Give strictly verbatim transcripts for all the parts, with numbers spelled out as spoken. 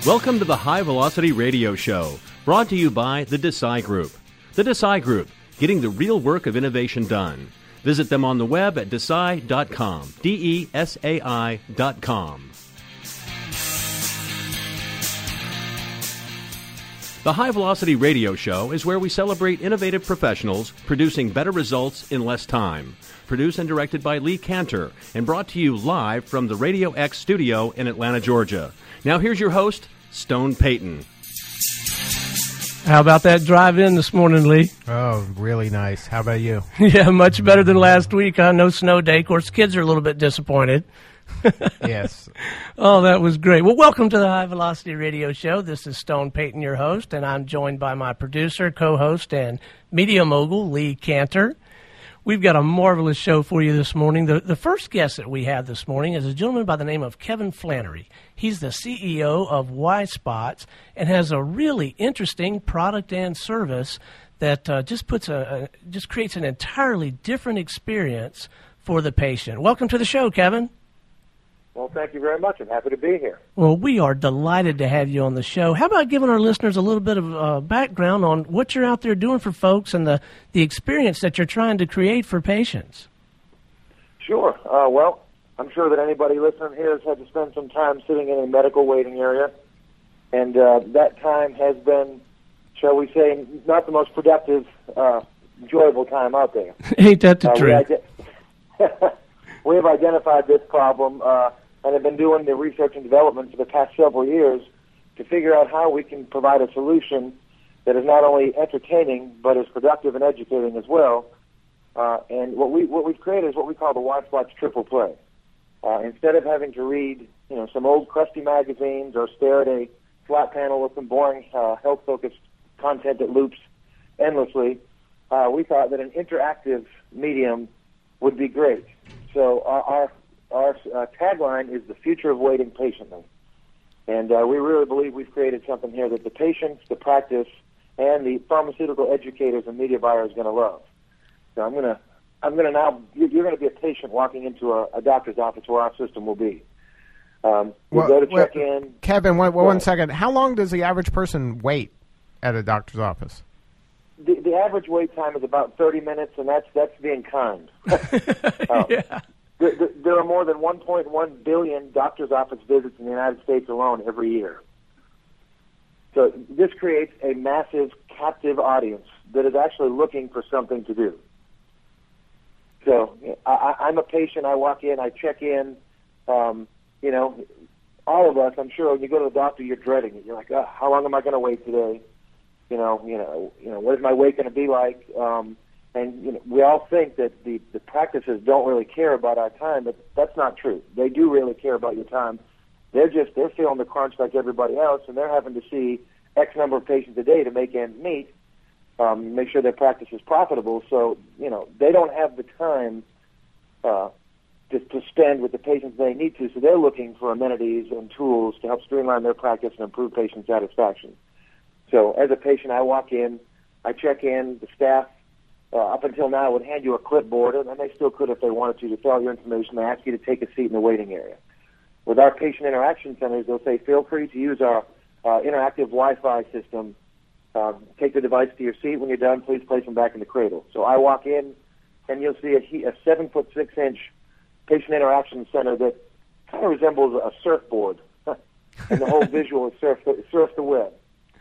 Welcome to the High Velocity Radio Show, brought to you by the Desai Group. The Desai Group, getting the real work of innovation done. Visit them on the web at desai dot com, D E S A I dot com. The High Velocity Radio Show is where we celebrate innovative professionals producing better results in less time. Produced and directed by Lee Cantor and brought to you live from the Radio X studio in Atlanta, Georgia. Now here's your host, Stone Payton. How about that drive in this morning, Lee? Oh, really nice. How about you? Yeah, much better than last week, huh? No snow day. Of course, kids are a little bit disappointed. Yes. Oh, that was great. Well, welcome to the High Velocity Radio Show. This is Stone Payton, your host, and I'm joined by my producer, co-host, and media mogul, Lee Cantor. We've got a marvelous show for you this morning. The, the first guest that we have this morning is a gentleman by the name of Kevin Flannery. He's the C E O of Y-Spots and has a really interesting product and service that uh, just puts a, a just creates an entirely different experience for the patient. Welcome to the show, Kevin. Well, thank you very much. I'm happy to be here. Well, we are delighted to have you on the show. How about giving our listeners a little bit of uh, background on what you're out there doing for folks and the, the experience that you're trying to create for patients? Sure. Uh, well, I'm sure that anybody listening here has had to spend some time sitting in a medical waiting area, and uh, that time has been, shall we say, not the most productive, uh, enjoyable time out there. Ain't that the uh, truth? We, ide- we have identified this problem uh, and have been doing the research and development for the past several years to figure out how we can provide a solution that is not only entertaining but is productive and educating as well. Uh, and what we what we've created is what we call the Y-Spots Triple Play. Uh, instead of having to read, you know, some old crusty magazines or stare at a flat panel with some boring uh, health-focused content that loops endlessly, uh, we thought that an interactive medium would be great. So our our, our uh, tagline is "The future of waiting patiently," and uh, we really believe we've created something here that the patients, the practice, and the pharmaceutical educators and media buyers are going to love. So I'm going to I'm going to now you're going to be a patient walking into a, a doctor's office where our system will be. Um, you well, go to check well, in. Kevin, one, one second. How long does the average person wait at a doctor's office? The, the average wait time is about thirty minutes, and that's that's being kind. uh, Yeah. there, there, there are more than one point one billion doctor's office visits in the United States alone every year. So this creates a massive captive audience that is actually looking for something to do. So I, I'm a patient. I walk in. I check in. Um, you know, all of us, I'm sure, when you go to the doctor, you're dreading it. You're like, oh, how long am I going to wait today? You know, you know, you know, what is my wait going to be like? Um, and you know, we all think that the, the practices don't really care about our time, but that's not true. They do really care about your time. They're just they're feeling the crunch like everybody else, and they're having to see X number of patients a day to make ends meet, um, make sure their practice is profitable. So you know, they don't have the time uh, to, to spend with the patients they need to. So they're looking for amenities and tools to help streamline their practice and improve patient satisfaction. So as a patient, I walk in, I check in, the staff, uh, up until now, would hand you a clipboard, and they still could if they wanted to, to fill out your information. They ask you to take a seat in the waiting area. With our patient interaction centers, they'll say, feel free to use our uh, interactive Wi-Fi system. Um, take the device to your seat. When you're done, please place them back in the cradle. So I walk in, and you'll see a, a seven-foot, six-inch patient interaction center that kind of resembles a surfboard, and the whole visual is surf the, surf the web.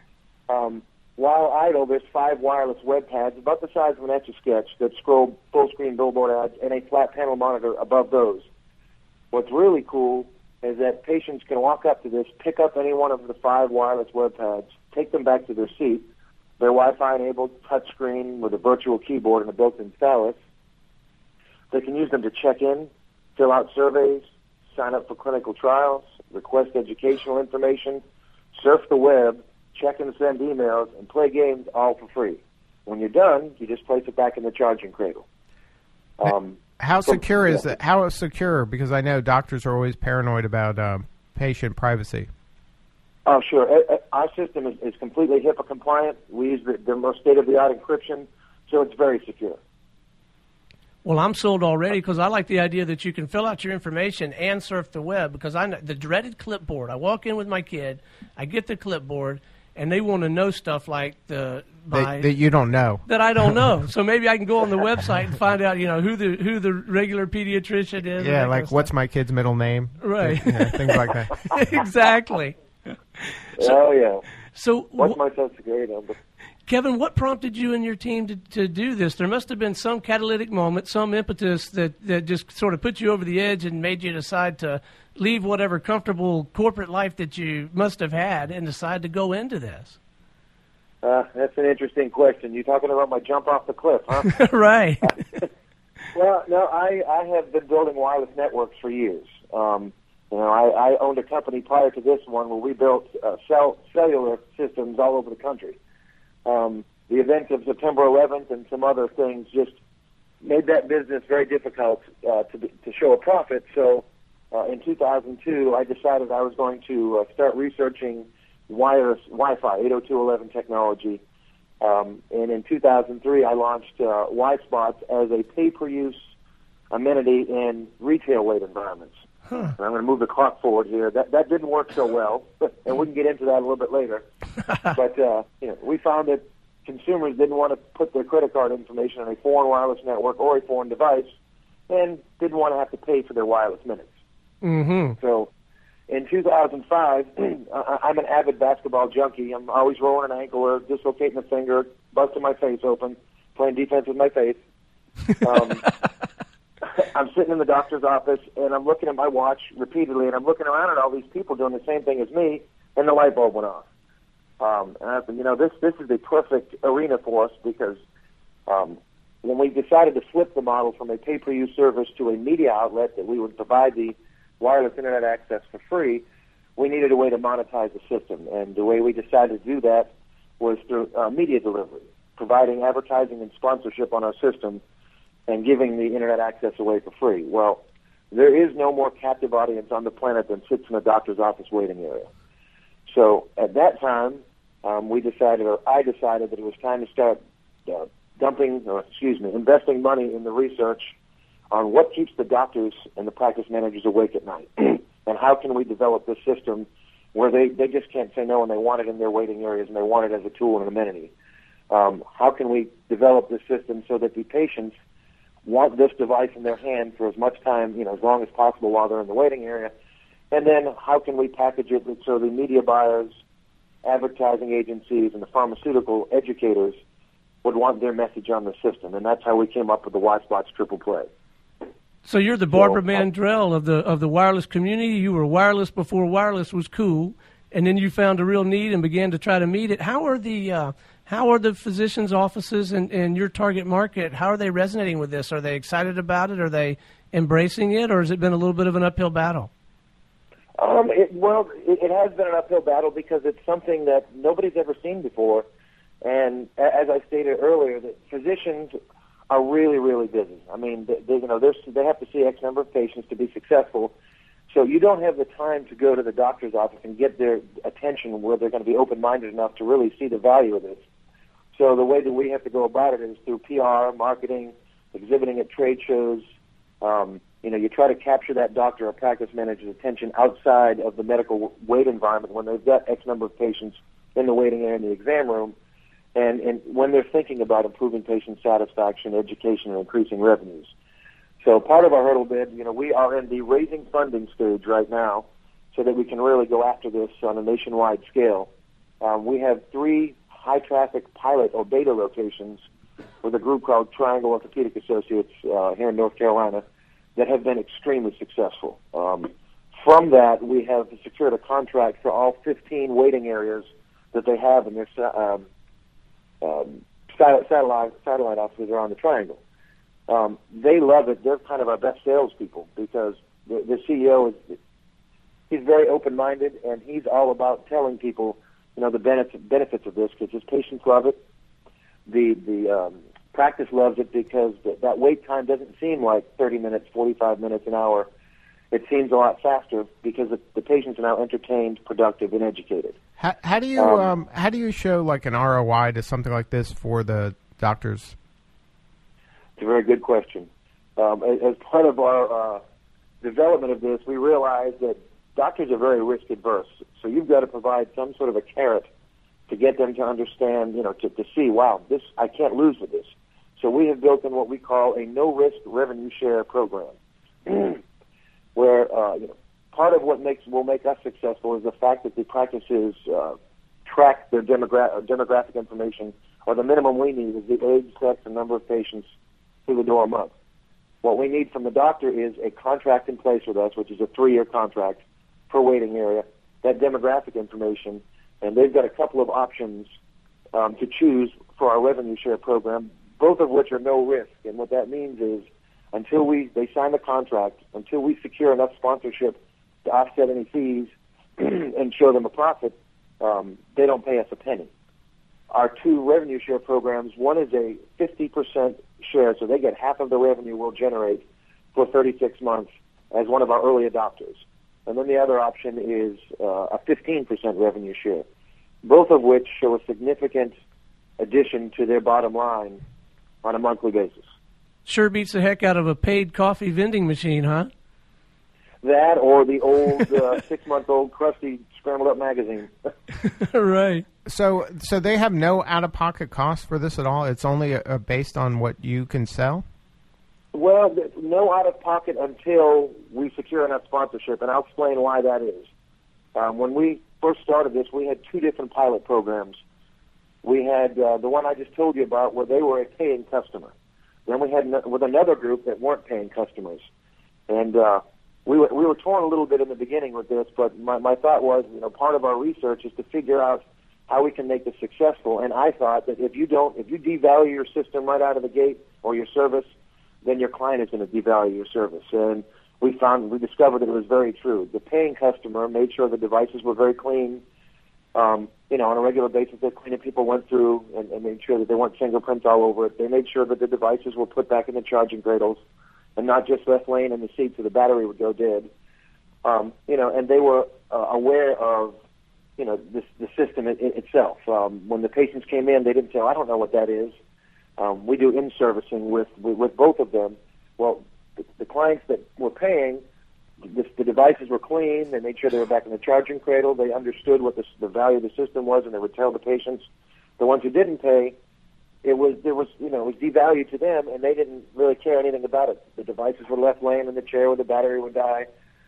Um, while idle, there's five wireless web pads about the size of an Etch-a-Sketch that scroll full-screen billboard ads and a flat panel monitor above those. What's really cool is that patients can walk up to this, pick up any one of the five wireless web pads, take them back to their seat. They're Wi-Fi enabled, touchscreen with a virtual keyboard and a built-in stylus. They can use them to check in, fill out surveys, sign up for clinical trials, request educational information, surf the web, check and send emails, and play games all for free. When you're done, you just place it back in the charging cradle. Um, how so, secure is yeah. it? How secure? Because I know doctors are always paranoid about um, patient privacy. Oh, sure. Our system is, is completely HIPAA compliant. We use the, the most state-of-the-art encryption, so it's very secure. Well, I'm sold already because I like the idea that you can fill out your information and surf the web, because I know the dreaded clipboard. I walk in with my kid, I get the clipboard, and they want to know stuff like the my, that, that you don't know. That I don't know. So maybe I can go on the website and find out, you know, who the who the regular pediatrician is. Yeah, like what's my kid's middle name? Right. Yeah, things like that. Exactly. So, oh, yeah. So what's my social security number? Kevin, what prompted you and your team to, to do this? There must have been some catalytic moment, some impetus that, that just sort of put you over the edge and made you decide to leave whatever comfortable corporate life that you must have had and decide to go into this. Uh, that's an interesting question. You talking about my jump off the cliff, huh? Right. Well, no, I, I have been building wireless networks for years. Um, you know, I, I owned a company prior to this one where we built uh, cell, cellular systems all over the country. Um, the events of September eleventh and some other things just made that business very difficult uh, to to show a profit. So uh, in two thousand two, I decided I was going to uh, start researching wireless Wi-Fi eight oh two dot eleven technology. Um, and in two thousand three, I launched uh, Y-Spots as a pay-per-use amenity in retail weight environments. Huh. And I'm going to move the clock forward here. That that didn't work so well, and we can get into that a little bit later. But uh, you know, we found that consumers didn't want to put their credit card information on a foreign wireless network or a foreign device, and didn't want to have to pay for their wireless minutes. Mm-hmm. So in two thousand five, I'm an avid basketball junkie. I'm always rolling an ankle or dislocating a finger, busting my face open, playing defense with my face. Um, I'm sitting in the doctor's office, and I'm looking at my watch repeatedly, and I'm looking around at all these people doing the same thing as me, and the light bulb went off. Um, and I said, you know, this this is the perfect arena for us, because um, when we decided to flip the model from a pay-per-use service to a media outlet that we would provide the wireless internet access for free, we needed a way to monetize the system. And the way we decided to do that was through uh, media delivery, providing advertising and sponsorship on our system and giving the internet access away for free. Well, there is no more captive audience on the planet than sits in a doctor's office waiting area. So at that time, um, we decided, or I decided, that it was time to start uh, dumping, or excuse me, investing money in the research on what keeps the doctors and the practice managers awake at night, and how can we develop this system where they, they just can't say no and they want it in their waiting areas and they want it as a tool and an amenity. Um, how can we develop this system so that the patients want this device in their hand for as much time, you know, as long as possible while they're in the waiting area? And then how can we package it so the media buyers, advertising agencies, and the pharmaceutical educators would want their message on the system? And that's how we came up with the Y-Spots Triple Play. So you're the Barbara so, uh, Mandrell of the of the wireless community. You were wireless before wireless was cool, and then you found a real need and began to try to meet it. How are the uh, how are the physicians' offices and, and your target market? How are they resonating with this? Are they excited about it? Are they embracing it, or has it been a little bit of an uphill battle? Um, it, well, it, it has been an uphill battle because it's something that nobody's ever seen before. And as I stated earlier, that physicians are really, really busy. I mean, they, they, you know, they have to see X number of patients to be successful. So you don't have the time to go to the doctor's office and get their attention where they're going to be open-minded enough to really see the value of this. So the way that we have to go about it is through P R, marketing, exhibiting at trade shows. Um, you know, you try to capture that doctor or practice manager's attention outside of the medical wait environment when they've got X number of patients in the waiting area in the exam room, and, and when they're thinking about improving patient satisfaction, education, and increasing revenues. So part of our hurdle bid, you know, we are in the raising funding stage right now so that we can really go after this on a nationwide scale. Um, we have three high-traffic pilot or beta locations with a group called Triangle Orthopedic Associates uh, here in North Carolina that have been extremely successful. Um, from that, we have secured a contract for all fifteen waiting areas that they have in their um, um, satellite, satellite offices around the Triangle. Um, they love it. They're kind of our best salespeople because the, the C E O is he's very open-minded, and he's all about telling people, you know, the benefits benefits of this because his patients love it. The the um, practice loves it because the, that wait time doesn't seem like thirty minutes, forty-five minutes, an hour. It seems a lot faster because the, the patients are now entertained, productive, and educated. How, how do you um, um, how do you show like an R O I to something like this for the doctors? It's a very good question. um, as, as part of our uh, development of this, we realized that doctors are very risk adverse. So you've got to provide some sort of a carrot to get them to understand, you know, to, to see, wow, this I can't lose with this. So we have built in what we call a no-risk revenue share program, where uh, you know, part of what makes will make us successful is the fact that the practices uh, track their demogra- demographic information, or the minimum we need is the age, sex, and number of patients through the door a month. What we need from the doctor is a contract in place with us, which is a three-year contract per waiting area, that demographic information, and they've got a couple of options um, to choose for our revenue share program, both of which are no risk. And what that means is until we they sign the contract, until we secure enough sponsorship to offset any fees and show them a profit, um, they don't pay us a penny. Our two revenue share programs, one is a fifty percent share, so they get half of the revenue we'll generate for thirty-six months as one of our early adopters. And then the other option is uh, a fifteen percent revenue share, both of which show a significant addition to their bottom line on a monthly basis. Sure beats the heck out of a paid coffee vending machine, huh? That or the old uh, six-month-old crusty scrambled-up magazine. Right. So, so they have no out-of-pocket costs for this at all? It's only uh, based on what you can sell? Well, no out-of-pocket until we secure enough sponsorship, and I'll explain why that is. Um, when we first started this, we had two different pilot programs. We had uh, the one I just told you about where they were a paying customer. Then we had no- with another group that weren't paying customers. And uh, we, were, we were torn a little bit in the beginning with this, but my, my thought was, you know, part of our research is to figure out how we can make this successful. And I thought that if you don't, if you devalue your system right out of the gate or your service, then your client is going to devalue your service. And we found, we discovered that it was very true. The paying customer made sure the devices were very clean. Um, you know, on a regular basis, the cleaning people went through and, and made sure that there weren't fingerprints all over it. They made sure that the devices were put back in the charging cradles and not just left laying in the seat so the battery would go dead. Um, you know, and they were uh, aware of, you know, this, the system it, it itself. Um, when the patients came in, they didn't say, oh, I don't know what that is. Um, we do in-servicing with, with, with both of them. Well, the, the clients that were paying, the, the devices were clean. They made sure they were back in the charging cradle. They understood what the, the value of the system was, and they would tell the patients. The ones who didn't pay, it was there was you know it was devalued to them, and they didn't really care anything about it. The devices were left laying in the chair where the battery would die.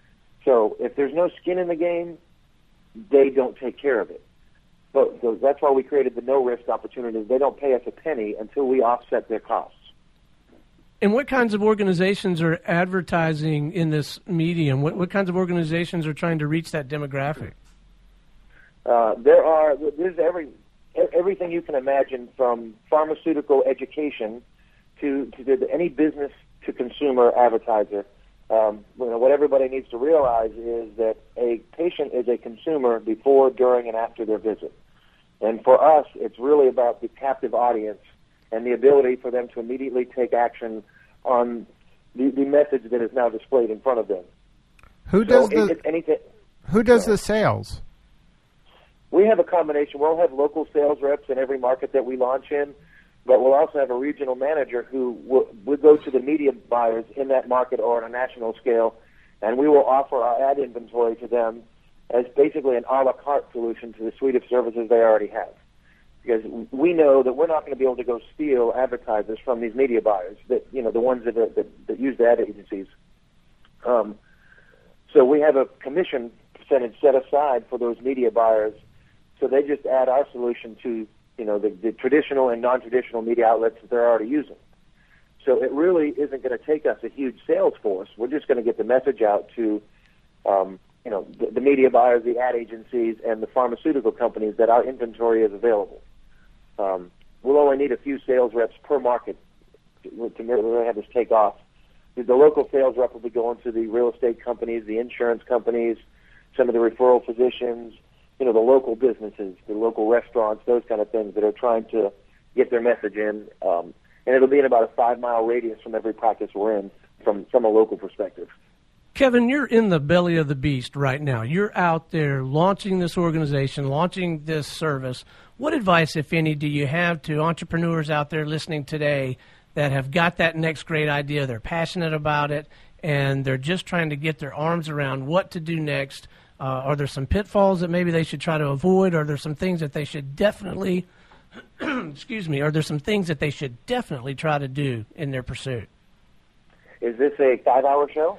So if there's no skin in the game, they don't take care of it. So, so that's why we created the no-risk opportunities. They don't pay us a penny until we offset their costs. And what kinds of organizations are advertising in this medium? What, what kinds of organizations are trying to reach that demographic? Uh, there are there's every everything you can imagine, from pharmaceutical education to, to, to any business-to-consumer advertiser. Um, you know, what everybody needs to realize is that a patient is a consumer before, during, and after their visit. And for us, it's really about the captive audience and the ability for them to immediately take action on the, the message that is now displayed in front of them. Who so does the it, anything, Who does uh, the sales? We have a combination. We'll have local sales reps in every market that we launch in, but we'll also have a regional manager who will, will go to the media buyers in that market or on a national scale, and we will offer our ad inventory to them as basically an a la carte solution to the suite of services they already have. Because we know that we're not going to be able to go steal advertisers from these media buyers, that you know the ones that, are, that, that use the ad agencies. Um, so we have a commission percentage set aside for those media buyers, so they just add our solution to you know, the, the traditional and non-traditional media outlets that they're already using. So it really isn't going to take us a huge sales force. We're just going to get the message out to, um, you know, the, the media buyers, the ad agencies, and the pharmaceutical companies that our inventory is available. Um, we'll only need a few sales reps per market to, to really have this take off. The local sales rep will be going to the real estate companies, the insurance companies, some of the referral physicians, you know, the local businesses, the local restaurants, those kind of things that are trying to get their message in. Um, and it'll be in about a five-mile radius from every practice we're in from, from a local perspective. Kevin, you're in the belly of the beast right now. You're out there launching this organization, launching this service. What advice, if any, do you have to entrepreneurs out there listening today that have got that next great idea. They're passionate about it, and they're just trying to get their arms around what to do next. Uh, are there some pitfalls that maybe they should try to avoid? Are there some things that they should definitely, excuse me, are there some things that they should definitely try to do in their pursuit? Is this a five-hour show?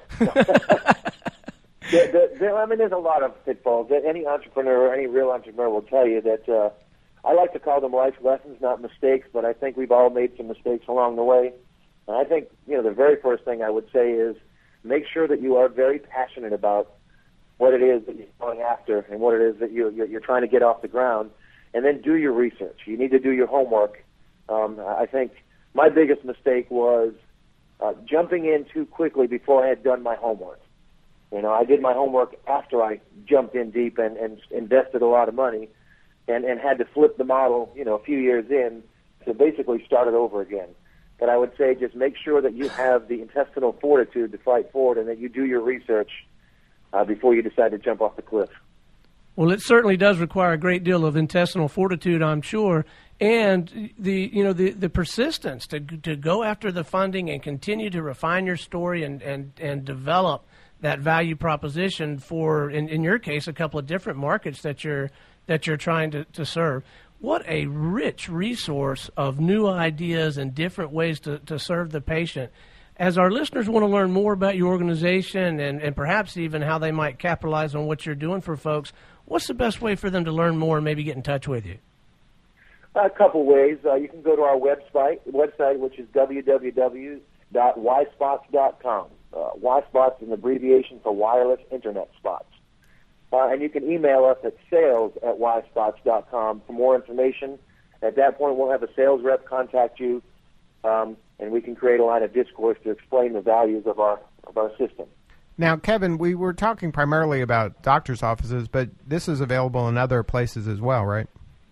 there, there, there, I mean, there's a lot of pitfalls. Any entrepreneur or any real entrepreneur will tell you that uh, I like to call them life lessons, not mistakes, but I think we've all made some mistakes along the way. And I think, you know, the very first thing I would say is make sure that you are very passionate about what it is that you're going after and what it is that you, you're, you're trying to get off the ground, and then do your research. You need to do your homework. Um, I think my biggest mistake was uh, jumping in too quickly before I had done my homework. You know, I did my homework after I jumped in deep and, and invested a lot of money and, and had to flip the model, you know, a few years in to basically start it over again. But I would say just make sure that you have the intestinal fortitude to fight forward and that you do your research uh, before you decide to jump off the cliff. Well, it certainly does require a great deal of intestinal fortitude, I'm sure, and the you know the, the persistence to to go after the funding and continue to refine your story and, and, and develop that value proposition for, in, in your case, a couple of different markets that you're that you're trying to, to serve. What a rich resource of new ideas and different ways to, to serve the patient. As our listeners want to learn more about your organization and, and perhaps even how they might capitalize on what you're doing for folks, what's the best way for them to learn more and maybe get in touch with you? A couple ways. Uh, you can go to our website, website which is w w w dot y spots dot com. Uh, Y-Spots is an abbreviation for wireless internet spots. Uh, and you can email us at sales at y spots dot com for more information. At that point, we'll have a sales rep contact you, um, and we can create a line of discourse to explain the values of our of our system. Now, Kevin, we were talking primarily about doctors' offices, but this is available in other places as well, right?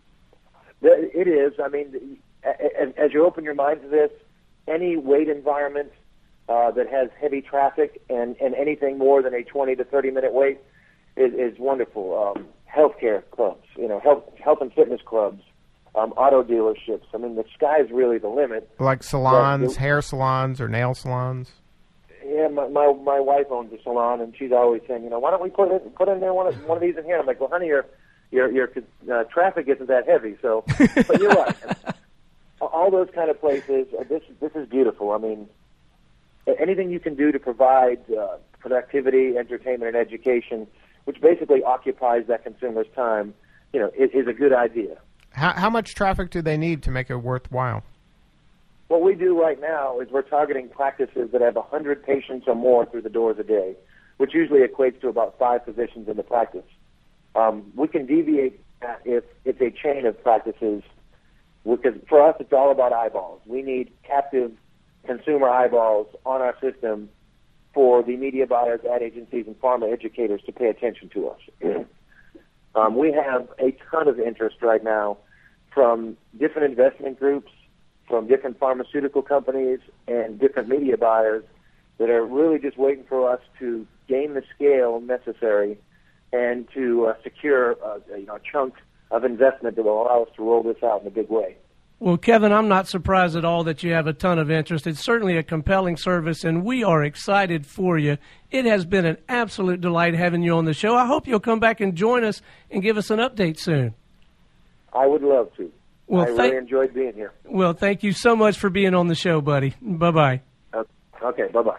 It is. I mean, as you open your mind to this, any weight environment uh, that has heavy traffic and, and anything more than a twenty to thirty minute wait is, is wonderful. Um, healthcare clubs, you know, health, health and fitness clubs, um, auto dealerships. I mean, the sky's really the limit. Like salons, it, hair salons, or nail salons? Yeah, my, my my wife owns a salon, and she's always saying, you know, why don't we put it put in there one of one of these in here? I'm like, well, honey, your your your uh, traffic isn't that heavy, so. But you're right. All those kind of places. Uh, this this is beautiful. I mean, anything you can do to provide uh, productivity, entertainment, and education, which basically occupies that consumer's time, you know, is, is a good idea. How how much traffic do they need to make it worthwhile? What we do right now is we're targeting practices that have one hundred patients or more through the doors a day, which usually equates to about five physicians in the practice. Um, we can deviate that if it's a chain of practices, because for us it's all about eyeballs. We need captive consumer eyeballs on our system for the media buyers, ad agencies, and pharma educators to pay attention to us. um, we have a ton of interest right now from different investment groups, from different pharmaceutical companies and different media buyers that are really just waiting for us to gain the scale necessary and to uh, secure uh, you know, a chunk of investment that will allow us to roll this out in a big way. Well, Kevin, I'm not surprised at all that you have a ton of interest. It's certainly a compelling service, and we are excited for you. It has been an absolute delight having you on the show. I hope you'll come back and join us and give us an update soon. I would love to. Well, I thank, really enjoyed being here. Well, thank you so much for being on the show, buddy. Bye-bye. Okay, bye-bye.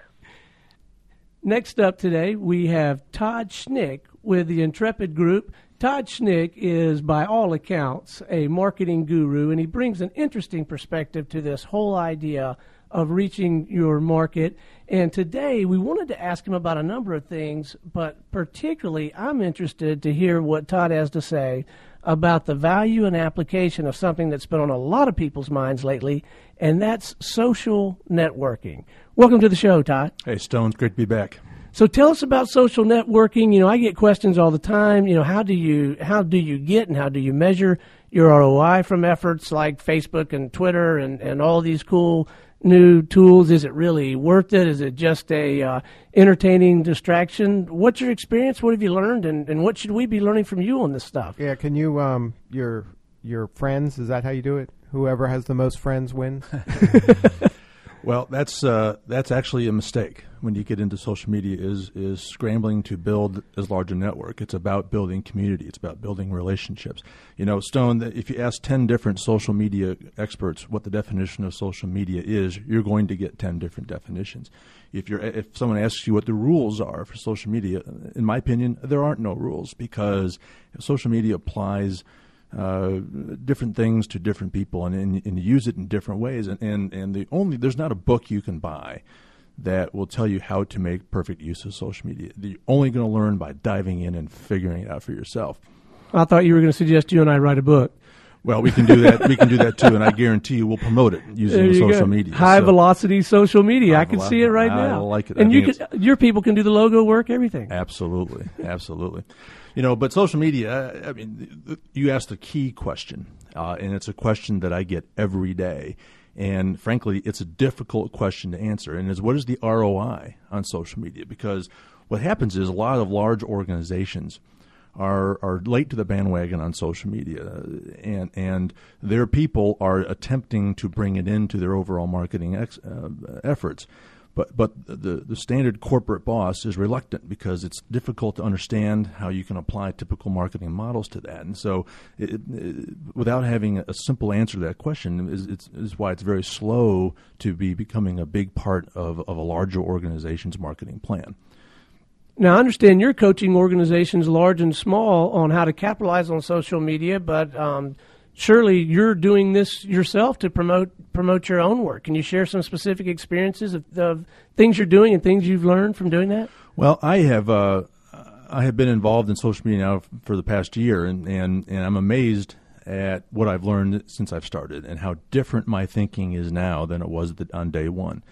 Next up today, we have Todd Schnick with the Intrepid Group. Todd Schnick is, by all accounts, a marketing guru, and he brings an interesting perspective to this whole idea of reaching your market. And today, we wanted to ask him about a number of things, but particularly, I'm interested to hear what Todd has to say about the value and application of something that's been on a lot of people's minds lately, and that's social networking. Welcome to the show, Todd. Hey, Stone. Great to be back. So tell us about social networking. You know, I get questions all the time. You know, how do you how do you get and how do you measure your R O I from efforts like Facebook and Twitter and, and all these cool new tools? Is it really worth it? Is it just a uh, entertaining distraction? What's your experience? What have you learned? And, and what should we be learning from you on this stuff? Yeah, can you, um, your your friends, is that how you do it? Whoever has the most friends wins? Well, that's uh, that's actually a mistake when you get into social media is is scrambling to build as large a network. It's about building community. It's about building relationships. You know, Stone, if you ask ten different social media experts what the definition of social media is, you're going to get ten different definitions. If you're if someone asks you what the rules are for social media, in my opinion, there aren't no rules, because social media applies Uh, different things to different people, and, and, and use it in different ways. And, and, and the only there's not a book you can buy that will tell you how to make perfect use of social media. You're only going to learn by diving in and figuring it out for yourself. I thought you were going to suggest you and I write a book. Well, we can do that. We can do that too, and I guarantee you, we'll promote it using social go. media. High so. velocity social media. High I can velo- see it right I now. like it. And I you can, your people can do the logo work, everything. Absolutely, absolutely. You know, but social media. I mean, you asked a key question, uh, and it's a question that I get every day. And frankly, it's a difficult question to answer. And is what is the R O I on social media? Because what happens is a lot of large organizations are are late to the bandwagon on social media, and and their people are attempting to bring it into their overall marketing ex, uh, efforts. But but the the standard corporate boss is reluctant because it's difficult to understand how you can apply typical marketing models to that. And so, it, it, without having a simple answer to that question, is it's, is why it's very slow to be becoming a big part of, of a larger organization's marketing plan. Now, I understand you're coaching organizations large and small on how to capitalize on social media, but um, surely you're doing this yourself to promote promote your own work. Can you share some specific experiences of, of things you're doing and things you've learned from doing that? Well, I have uh, I have been involved in social media now for the past year, and, and, and I'm amazed at what I've learned since I've started and how different my thinking is now than it was on day one.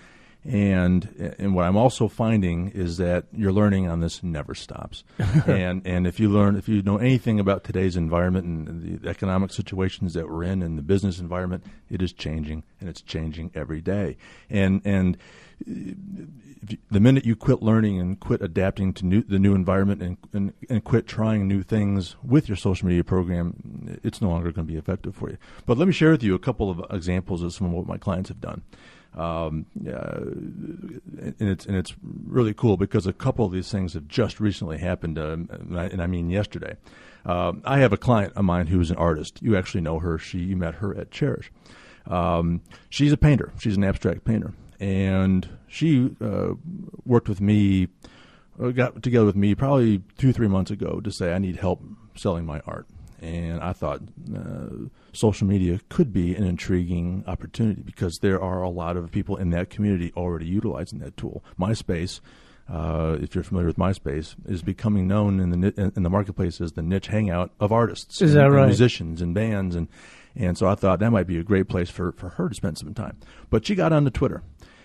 And and what I'm also finding is that your learning on this never stops. and and if you learn, if you know anything about today's environment and the economic situations that we're in and the business environment, it is changing, and it's changing every day. And and if you, the minute you quit learning and quit adapting to new, the new environment and, and and quit trying new things with your social media program, it's no longer going to be effective for you. But let me share with you a couple of examples of some of what my clients have done. Um, uh, and it's and it's really cool because a couple of these things have just recently happened, uh, and, I, and I mean yesterday. Um, I have a client of mine who's an artist. You actually know her. She you met her at Cherish. Um, she's a painter. She's an abstract painter, and she uh, worked with me, uh, got together with me probably two three months ago to say I need help selling my art. And I thought uh, social media could be an intriguing opportunity because there are a lot of people in that community already utilizing that tool. MySpace, uh, if you're familiar with MySpace, is becoming known in the in the marketplace as the niche hangout of artists, is and, that right? and musicians and bands, and and so I thought that might be a great place for, for her to spend some time. But she got onto Twitter.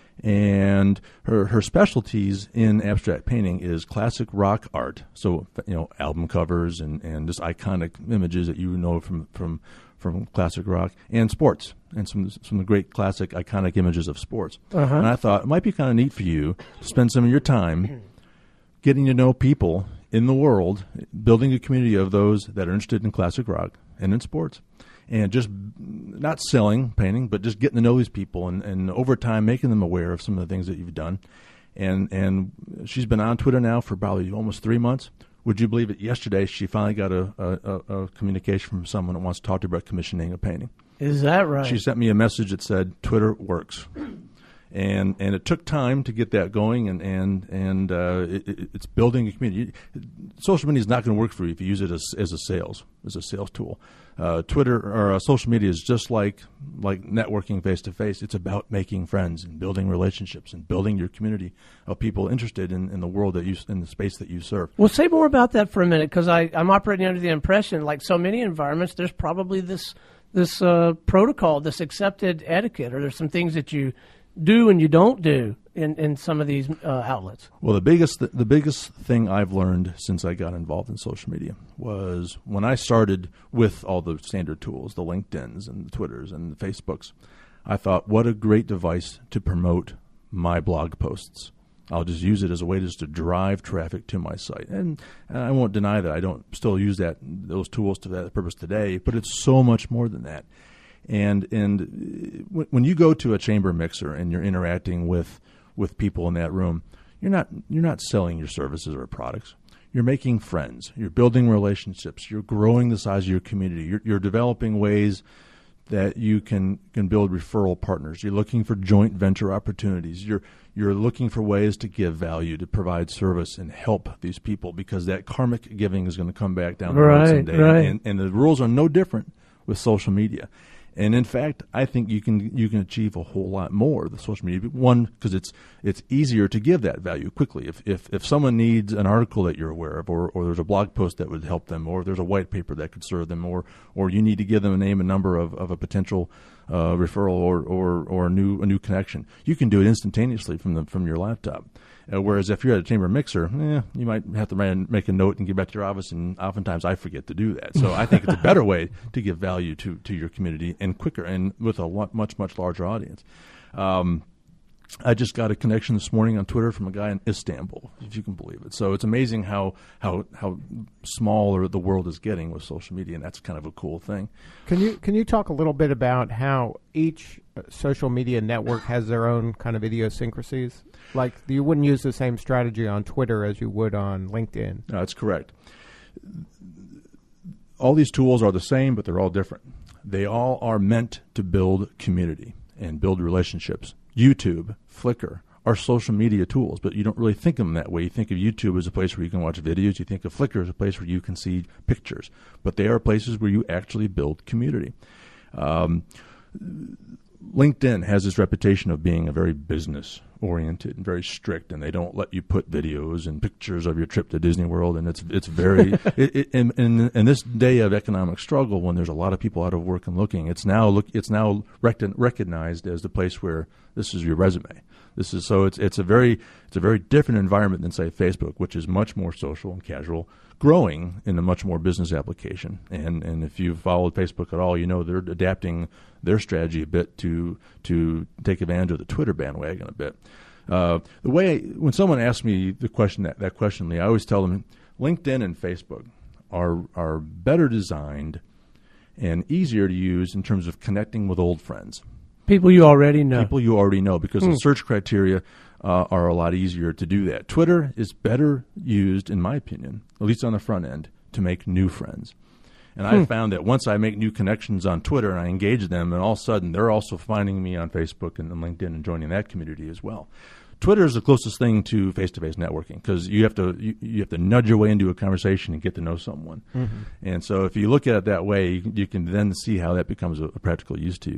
And her her specialties in abstract painting is classic rock art. So, you know, album covers and, and just iconic images that you know from, from from classic rock, and sports, and some some great classic iconic images of sports. Uh-huh. And I thought it might be kind of neat for you to spend some of your time getting to know people in the world, building a community of those that are interested in classic rock and in sports. And just not selling painting, but just getting to know these people, and, and over time making them aware of some of the things that you've done. And and she's been on Twitter now for probably almost three months. Would you believe it? Yesterday, she finally got a, a, a communication from someone that wants to talk to her about commissioning a painting. Is that right? She sent me a message that said, Twitter works. And and it took time to get that going, and and and uh, it, it, it's building a community. Social media is not going to work for you if you use it as as a sales as a sales tool. Uh, Twitter or uh, social media is just like like networking face to face. It's about making friends and building relationships and building your community of people interested in, in the world that you in the space that you serve. Well, say more about that for a minute, because I'm operating under the impression, like so many environments, there's probably this this uh, protocol, this accepted etiquette, or there's some things that you do and you don't do in, in some of these uh, outlets. Well, the biggest the biggest thing I've learned since I got involved in social media was when I started with all the standard tools, the LinkedIns and the Twitters and the Facebooks. I thought, what a great device to promote my blog posts. I'll just use it as a way just to drive traffic to my site. And, and I won't deny that I don't still use that those tools to that purpose today, but it's so much more than that. And and when you go to a chamber mixer and you're interacting with, with people in that room, you're not you're not selling your services or products. You're making friends. You're building relationships. You're growing the size of your community. You're, you're developing ways that you can, can build referral partners. You're looking for joint venture opportunities. You're you're looking for ways to give value, to provide service and help these people, because that karmic giving is going to come back down the road Right, someday. right. And, and the rules are no different with social media. And in fact, I think you can you can achieve a whole lot more with social media. One, because it's it's easier to give that value quickly. If if if someone needs an article that you're aware of, or, or there's a blog post that would help them, or there's a white paper that could serve them, or or you need to give them a name and number of, of a potential uh, referral or, or or a new a new connection, you can do it instantaneously from the from your laptop. Uh, whereas if you're at a chamber mixer, eh, you might have to write, make a note and get back to your office, and oftentimes I forget to do that. So I think it's a better way to give value to, to your community, and quicker, and with a lot, much, much larger audience. Um, I just got a connection this morning on Twitter from a guy in Istanbul, if you can believe it. So it's amazing how how how smaller the world is getting with social media, and that's kind of a cool thing. Can you can you talk a little bit about how each uh, social media network has their own kind of idiosyncrasies? Like, you wouldn't use the same strategy on Twitter as you would on LinkedIn. No, that's correct. All these tools are the same, but they're all different. They all are meant to build community and build relationships. YouTube, Flickr are social media tools, but you don't really think of them that way. You think of YouTube as a place where you can watch videos. You think of Flickr as a place where you can see pictures. But they are places where you actually build community. Um, LinkedIn has this reputation of being a very business-oriented and very strict, and they don't let you put videos and pictures of your trip to Disney World, and it's it's very it, it, in, in, in this day of economic struggle, when there's a lot of people out of work and looking, it's now look it's now rec- recognized as the place where this is your resume. This is so it's it's a very it's a very different environment than, say, Facebook, which is much more social and casual, growing in a much more business application. And and if you've followed Facebook at all, you know they're adapting their strategy a bit to to take advantage of the Twitter bandwagon a bit. Uh, the way when someone asks me the question that, that question, Lee, I always tell them LinkedIn and Facebook are are better designed and easier to use in terms of connecting with old friends. People you already know. People you already know, because Mm. the search criteria uh, are a lot easier to do that. Twitter is better used, in my opinion, at least on the front end, to make new friends. And Hmm. I found that once I make new connections on Twitter and I engage them, and all of a sudden they're also finding me on Facebook and, and LinkedIn and joining that community as well. Twitter is the closest thing to face-to-face networking, because you have to you, you have to nudge your way into a conversation and get to know someone. Mm-hmm. And so if you look at it that way, you, you can then see how that becomes a, a practical use to you.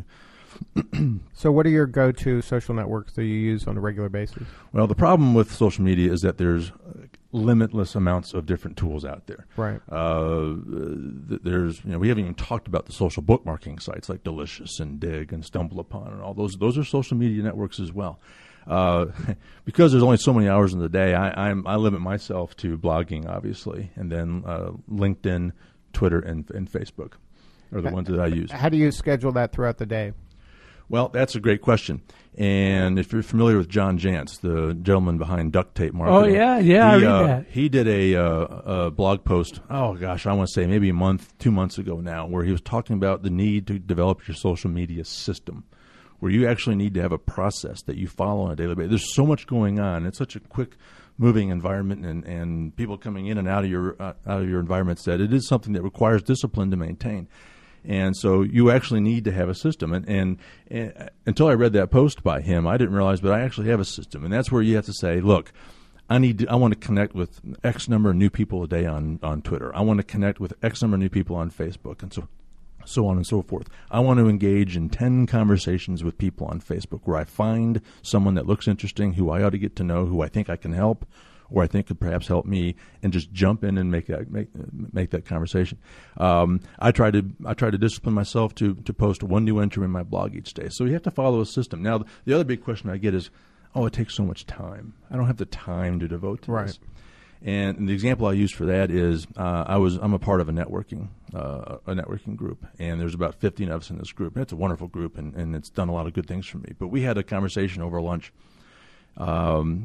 So what are your go-to social networks that you use on a regular basis? Well, the problem with social media is that there's limitless amounts of different tools out there. Right. Uh, th- there's, you know, we haven't even talked about the social bookmarking sites like Delicious and Dig and StumbleUpon and all those. Those are social media networks as well. Uh, because there's only so many hours in the day, I, I'm, I limit myself to blogging, obviously, and then uh, LinkedIn, Twitter, and, and Facebook are the ones that I use. How do you schedule that throughout the day? Well, that's a great question. And if you're familiar with John Jantz, the gentleman behind Duct Tape Marketing. Oh, yeah, yeah, he, I read uh, that. He did a, uh, a blog post, oh, gosh, I want to say maybe a month, two months ago now, where he was talking about the need to develop your social media system, where you actually need to have a process that you follow on a daily basis. There's so much going on. It's such a quick moving environment, and, and people coming in and out of your uh, out of your environments, that it is something that requires discipline to maintain. And so you actually need to have a system. And, and, and until I read that post by him, I didn't realize, but I actually have a system. And that's where you have to say, look, I need to, I want to connect with X number of new people a day on, on Twitter. I want to connect with X number of new people on Facebook, and so so on and so forth. I want to engage in ten conversations with people on Facebook where I find someone that looks interesting, who I ought to get to know, who I think I can help, or I think could perhaps help me, and just jump in and make that make make that conversation. Um, I try to I try to discipline myself to to post one new entry in my blog each day. So you have to follow a system. Now, the other big question I get is, oh, it takes so much time. I don't have the time to devote to Right. this. And the example I use for that is uh, I was I'm a part of a networking uh, a networking group, and there's about fifteen of us in this group. And it's a wonderful group, and, and it's done a lot of good things for me. But we had a conversation over lunch. Um,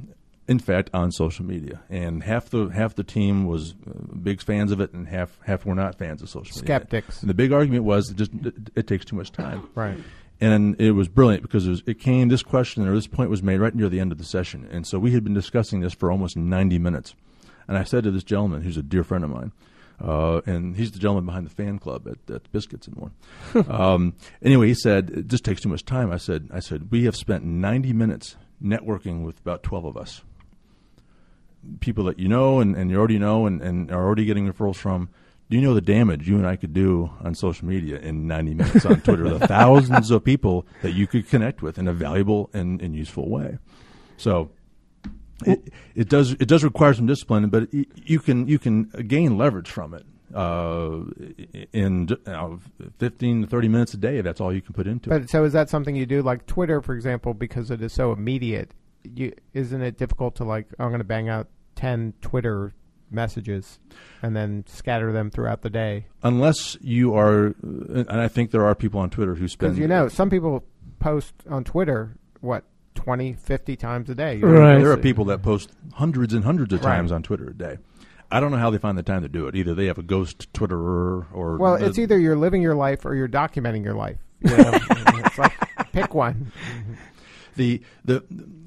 in fact, on social media, and half the half the team was uh, big fans of it, and half half were not fans of social media. Skeptics. And the big argument was it just it, it takes too much time. Right. And it was brilliant because it, was, it came. This question or this point was made right near the end of the session, and so we had been discussing this for almost ninety minutes. And I said to this gentleman, who's a dear friend of mine, uh, and he's the gentleman behind the fan club at, at Biscuits and More. um, anyway, he said it just takes too much time. I said, I said we have spent ninety minutes networking with about twelve of us. People that you know and, and you already know and, and are already getting referrals from. Do you know the damage you and I could do on social media in ninety minutes on Twitter? The thousands of people that you could connect with in a valuable and, and useful way. So it, it does it does require some discipline, but it, you can you can gain leverage from it uh, in uh, fifteen to thirty minutes a day. If that's all you can put into but, it. But so is that something you do, like Twitter, for example, because it is so immediate? You, isn't it difficult to like, I'm going to bang out ten Twitter messages and then scatter them throughout the day? Unless you are, and I think there are people on Twitter who spend... Because, you know, some people post on Twitter, what, twenty, fifty times a day? Right. There are people that post hundreds and hundreds of right. times on Twitter a day. I don't know how they find the time to do it. Either they have a ghost Twitterer or... Well, the, it's either you're living your life or you're documenting your life. You know? It's like, pick one. The... the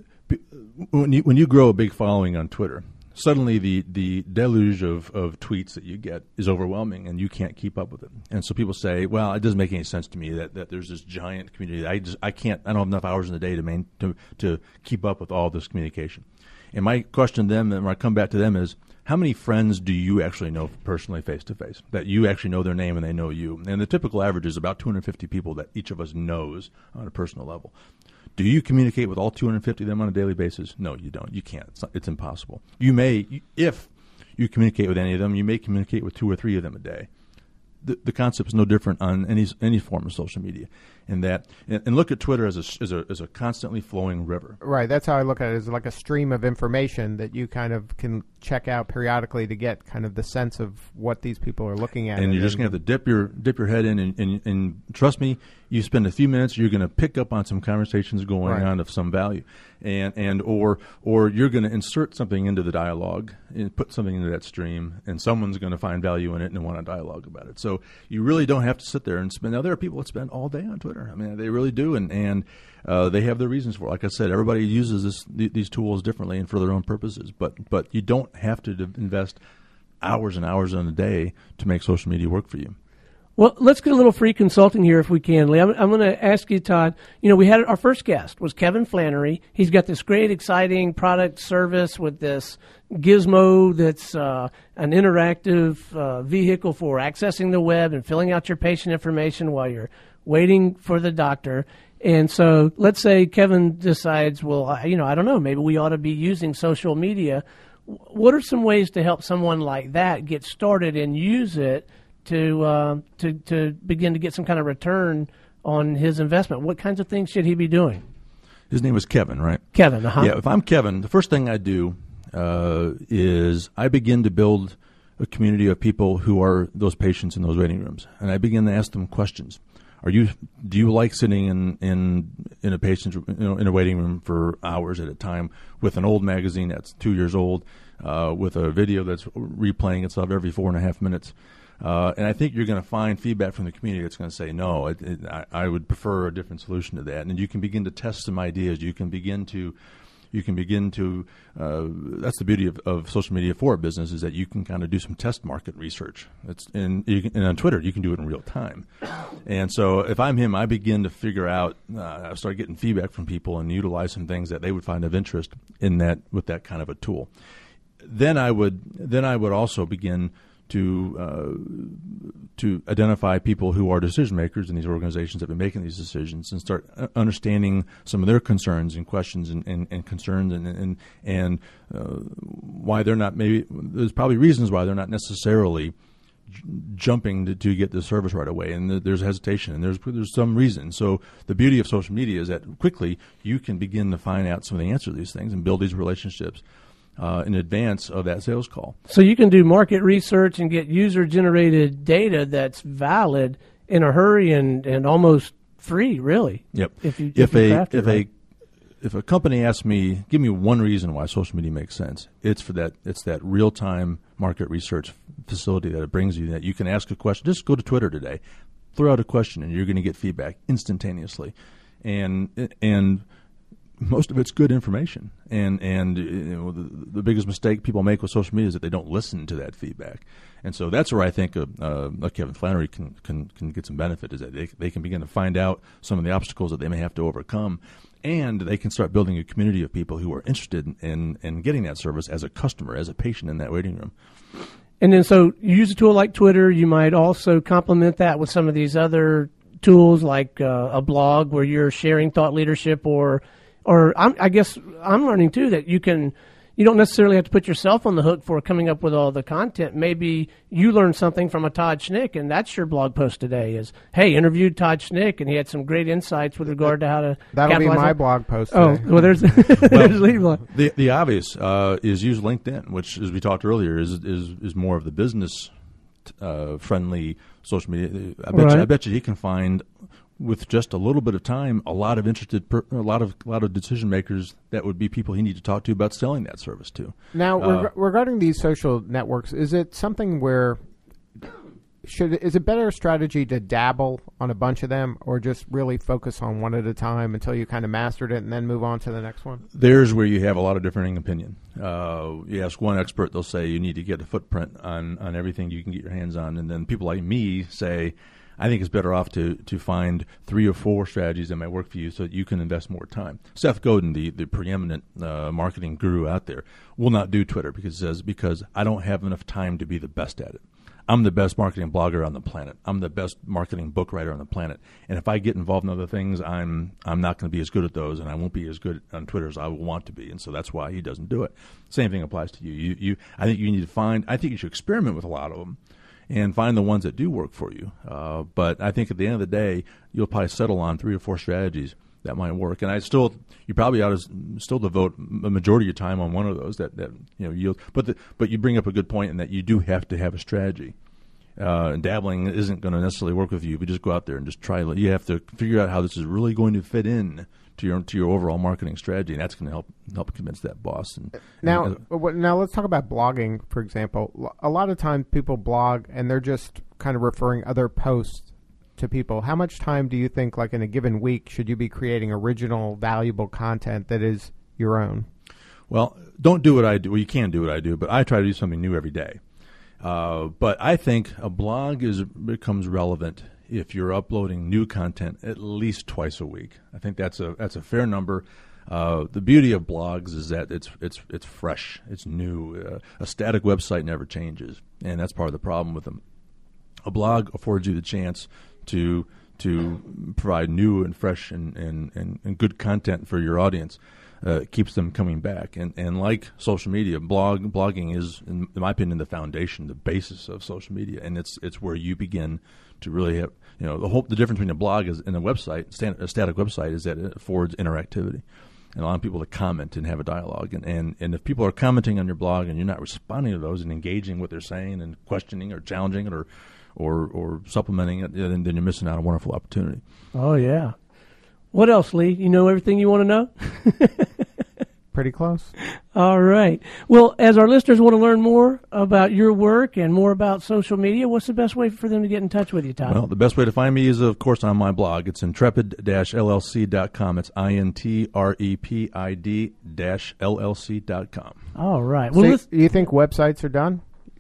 When you when you grow a big following on Twitter, suddenly the, the deluge of, of tweets that you get is overwhelming, and you can't keep up with it. And so people say, "Well, it doesn't make any sense to me that, that there's this giant community. I just I can't. I don't have enough hours in the day to main, to to keep up with all this communication." And my question to them, and when I come back to them, is how many friends do you actually know personally, face to face, that you actually know their name and they know you? And the typical average is about two hundred fifty people that each of us knows on a personal level. Do you communicate with all two hundred fifty of them on a daily basis? No, you don't. You can't. It's, not, it's impossible. You may, if you communicate with any of them, you may communicate with two or three of them a day. The, the concept is no different on any any form of social media. And that, and, and look at Twitter as a, as a as a constantly flowing river. Right. That's how I look at it, as like a stream of information that you kind of can check out periodically to get kind of the sense of what these people are looking at. And, and you're just going to have to dip your dip your head in, and, and, and trust me, you spend a few minutes, you're going to pick up on some conversations going right. on of some value, and and or or you're going to insert something into the dialogue and put something into that stream, and someone's going to find value in it and want to dialogue about it. So you really don't have to sit there and spend. Now there are people that spend all day on Twitter. I mean, they really do, and and uh, they have their reasons for it. Like I said, everybody uses this th- these tools differently and for their own purposes. But but you don't have to d- invest hours and hours in a day to make social media work for you. Well, let's get a little free consulting here if we can, Lee. I'm, I'm going to ask you, Todd, you know, we had our first guest was Kevin Flannery. He's got this great, exciting product service with this gizmo that's uh, an interactive uh, vehicle for accessing the web and filling out your patient information while you're waiting for the doctor. And so let's say Kevin decides, well, I, you know, I don't know, maybe we ought to be using social media. What are some ways to help someone like that get started and use it to uh, to to begin to get some kind of return on his investment? What kinds of things should he be doing? His name is Kevin, right? Kevin, uh-huh. Yeah, if I'm Kevin, the first thing I do uh, is I begin to build a community of people who are those patients in those waiting rooms, and I begin to ask them questions. Are you? Do you like sitting in in in a patient's, you know, in a waiting room for hours at a time with an old magazine that's two years old, uh, with a video that's replaying itself every four and a half minutes? Uh, and I think you're going to find feedback from the community that's going to say, no, it, it, I, I would prefer a different solution to that. And you can begin to test some ideas. You can begin to, you can begin to. Uh, that's the beauty of, of social media for a business, is that you can kind of do some test market research. It's and, you can, and on Twitter you can do it in real time. And so if I'm him, I begin to figure out. Uh, I start getting feedback from people and utilize some things that they would find of interest in that with that kind of a tool. Then I would then I would also begin to uh, to identify people who are decision makers in these organizations that have been making these decisions, and start understanding some of their concerns and questions and, and, and concerns and and and uh, why they're not, maybe there's probably reasons why they're not necessarily j- jumping to, to get the service right away, and th- there's hesitation and there's there's some reason. So the beauty of social media is that quickly you can begin to find out some of the answers to these things and build these relationships Uh, in advance of that sales call. So you can do market research and get user-generated data that's valid in a hurry and, and almost free, really. Yep. If you if if you a craft it if right. if a company asks me, give me one reason why social media makes sense, it's for that. It's that real time market research facility that it brings you. That you can ask a question. Just go to Twitter today, throw out a question, and you're going to get feedback instantaneously, and and. Most of it's good information, and and you know, the, the biggest mistake people make with social media is that they don't listen to that feedback, and so that's where I think uh, uh, Kevin Flannery can, can can get some benefit, is that they they can begin to find out some of the obstacles that they may have to overcome, and they can start building a community of people who are interested in in, in getting that service as a customer, as a patient in that waiting room. And then so you use a tool like Twitter. You might also complement that with some of these other tools like uh, a blog where you're sharing thought leadership, or Or I'm, I guess I'm learning, too, that you can, you don't necessarily have to put yourself on the hook for coming up with all the content. Maybe you learned something from a Todd Schnick, and that's your blog post today is, hey, interviewed Todd Schnick, and he had some great insights with regard to how to That'll be my on. blog post today. Oh, well, there's, there's Lee blog. The, the obvious uh, is use LinkedIn, which, as we talked earlier, is is, is more of the business uh, friendly social media. I bet, right. you, I bet you he can find, with just a little bit of time, a lot of interested, per, a lot of a lot of decision makers that would be people he needs to talk to about selling that service to. Now, uh, reg- regarding these social networks, is it something where should is it better strategy to dabble on a bunch of them, or just really focus on one at a time until you kind of mastered it and then move on to the next one? There's where you have a lot of differing opinion. Uh, you ask one expert, they'll say you need to get a footprint on on everything you can get your hands on, and then people like me say, I think it's better off to to find three or four strategies that might work for you so that you can invest more time. Seth Godin, the, the preeminent uh, marketing guru out there, will not do Twitter because he says, because I don't have enough time to be the best at it. I'm the best marketing blogger on the planet. I'm the best marketing book writer on the planet. And if I get involved in other things, I'm I'm not going to be as good at those, and I won't be as good on Twitter as I will want to be. And so that's why he doesn't do it. Same thing applies to you. You, you I think you need to find, I think you should experiment with a lot of them and find the ones that do work for you. Uh, but I think at the end of the day, you'll probably settle on three or four strategies that might work. And I still, you probably ought to still devote a majority of your time on one of those that, that you know yield. But the, but you bring up a good point in that you do have to have a strategy. Uh, and dabbling isn't going to necessarily work with you. But just go out there and just try. You have to figure out how this is really going to fit in to your to your overall marketing strategy, and that's going to help help convince that boss. And now, and, uh, now let's talk about blogging, for example. A lot of times people blog and they're just kind of referring other posts to people. How much time do you think, like in a given week, should you be creating original, valuable content that is your own? Well, don't do what I do. Well, you can do what I do, but I try to do something new every day. Uh, but I think a blog is becomes relevant if you're uploading new content at least twice a week. I think that's a that's a fair number. Uh, the beauty of blogs is that it's it's it's fresh, it's new. Uh, a static website never changes, and that's part of the problem with them. A blog affords you the chance to to provide new and fresh and, and, and, and good content for your audience. Uh, it keeps them coming back, and and like social media, blog blogging is, in my opinion, the foundation, the basis of social media, and it's it's where you begin to really have, you know, the whole the difference between a blog is and a website, stand, a static website, is that it affords interactivity and allowing people to comment and have a dialogue, and, and and if people are commenting on your blog and you're not responding to those and engaging what they're saying and questioning or challenging it or or or supplementing it, then, then you're missing out on a wonderful opportunity. Oh yeah. What else, Lee? You know everything you want to know? Pretty close. All right. Well, as our listeners want to learn more about your work and more about social media, what's the best way for them to get in touch with you, Todd? Well, the best way to find me is, of course, on my blog. It's intrepid dash L L C dot com. It's I N T R E P I D dash L L C dot com. All right. Well, so let's, you think websites are done?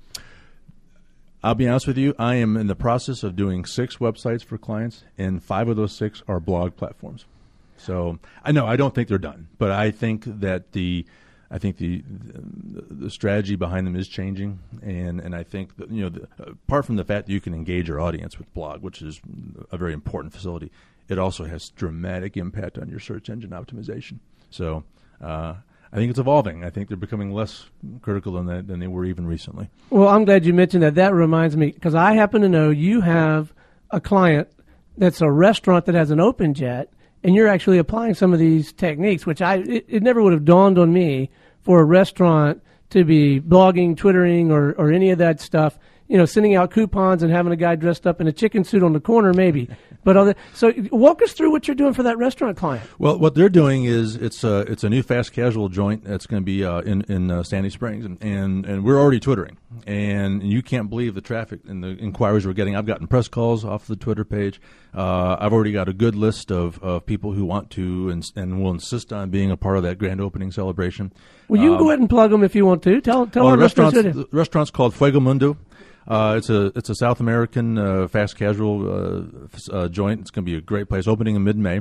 I'll be honest with you. I am in the process of doing six websites for clients, and five of those six are blog platforms. So I know I don't think they're done, but I think that the I think the the, the strategy behind them is changing, and, and I think that, you know, the, apart from the fact that you can engage your audience with blog, which is a very important facility, it also has dramatic impact on your search engine optimization. So uh, I think it's evolving. I think they're becoming less critical than they, than they were even recently. Well, I'm glad you mentioned that. That reminds me, because I happen to know you have a client that's a restaurant that has an OpenJet, and you're actually applying some of these techniques, which I it, it never would have dawned on me for a restaurant to be blogging, Twittering, or, or any of that stuff. you know, sending out coupons and having a guy dressed up in a chicken suit on the corner, maybe. But other, so walk us through what you're doing for that restaurant client. Well, what they're doing is it's a it's a new fast casual joint that's going to be uh, in in uh, Sandy Springs, and, and and we're already Twittering, and you can't believe the traffic and the inquiries we're getting. I've gotten press calls off the Twitter page. Uh, I've already got a good list of, of people who want to and, and will insist on being a part of that grand opening celebration. Well, you um, can go ahead and plug them if you want to. Tell tell well, our the restaurant's, listeners. the restaurant's called Fuego Mundo. Uh, it's a it's a South American uh, fast casual uh, uh, joint. It's going to be a great place. Opening in mid May.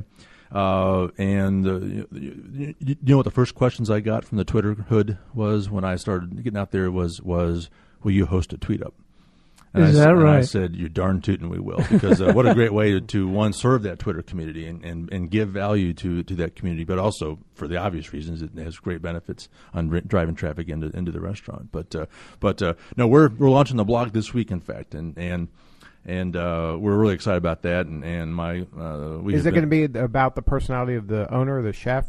Uh, and uh, you, you, you know what the first questions I got from the Twitter hood was when I started getting out there was was will you host a tweet up? And Is I, that and right? I said, you're darn tootin' we will, because uh, what a great way to, to, one, serve that Twitter community and, and, and give value to, to that community, but also, for the obvious reasons, it has great benefits on re- driving traffic into into the restaurant. But uh, but uh, no, we're we're launching the blog this week, in fact, and and and uh, we're really excited about that. And and my uh, we is it going to be about the personality of the owner, the chef?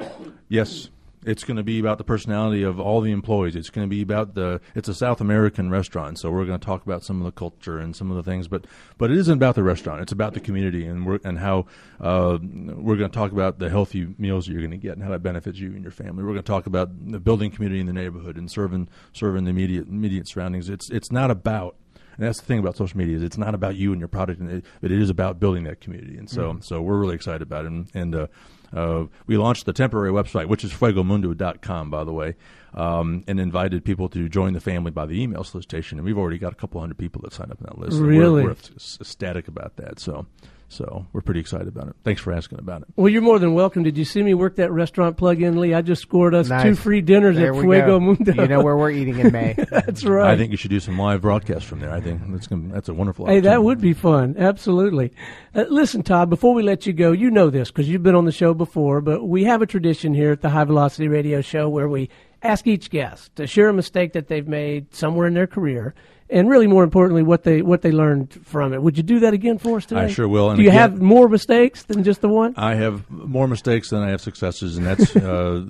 Yes. It's going to be about the personality of all the employees. It's going to be about the. It's a South American restaurant, so we're going to talk about some of the culture and some of the things. But, but it isn't about the restaurant. It's about the community, and we're and how uh, we're going to talk about the healthy meals that you're going to get and how that benefits you and your family. We're going to talk about the building community in the neighborhood and serving serving the immediate immediate surroundings. It's it's not about. And that's the thing about social media is it's not about you and your product, and it, but it is about building that community. And so, mm-hmm. so we're really excited about it. And, and uh, uh, we launched the temporary website, which is fuego mundo dot com, by the way, um, and invited people to join the family by the email solicitation. And we've already got a couple hundred people that signed up on that list. Really? We're, we're ecstatic about that. So. So we're pretty excited about it. Thanks for asking about it. Well, you're more than welcome. Did you see me work that restaurant plug-in, Lee? I just scored us Nice. two free dinners There at we Fuego go. Mundo. You know where we're eating in May. That's right. I think you should do some live broadcasts from there. I think that's gonna, that's a wonderful Hey, opportunity. that would be fun. Absolutely. Uh, listen, Todd, before we let you go, you know this because you've been on the show before, but we have a tradition here at the High Velocity Radio Show where we ask each guest to share a mistake that they've made somewhere in their career, and really, more importantly, what they what they learned from it. Would you do that again for us today? I sure will. And do you again, have more mistakes than just the one? I have more mistakes than I have successes, and that's uh,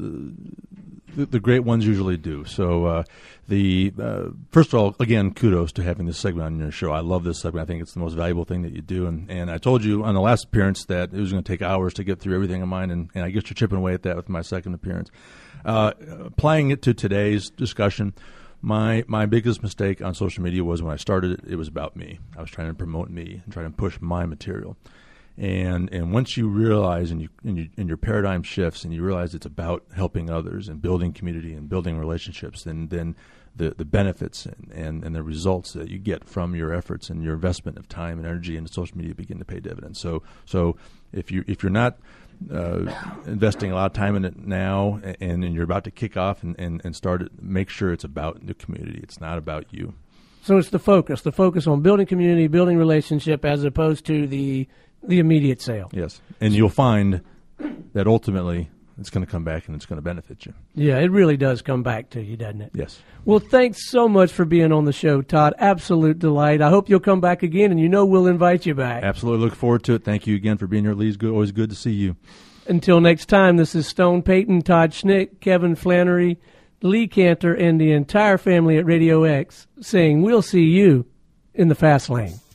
the, the great ones usually do. So, uh, the uh, first of all, again, kudos to having this segment on your show. I love this segment. I think it's the most valuable thing that you do. And, and I told you on the last appearance that it was going to take hours to get through everything of mine, and, and I guess you're chipping away at that with my second appearance. Uh, applying it to today's discussion, My my biggest mistake on social media was when I started it, it was about me. I was trying to promote me and trying to push my material. And and once you realize and you, and you and your paradigm shifts and you realize it's about helping others and building community and building relationships, then then the, the benefits and, and, and the results that you get from your efforts and your investment of time and energy into social media begin to pay dividends. So so if you if you're not Uh, investing a lot of time in it now, and, and you're about to kick off and, and, and start it, make sure it's about the community. It's not about you. So it's the focus, the focus on building community, building relationship, as opposed to the the immediate sale. Yes, and you'll find that ultimately it's going to come back and it's going to benefit you. Yeah, it really does come back to you, doesn't it? Yes. Well, thanks so much for being on the show, Todd. Absolute delight. I hope you'll come back again, and you know we'll invite you back. Absolutely. Look forward to it. Thank you again for being here, Lee. It's good, always good to see you. Until next time, this is Stone Payton, Todd Schnick, Kevin Flannery, Lee Cantor, and the entire family at Radio X saying we'll see you in the fast lane.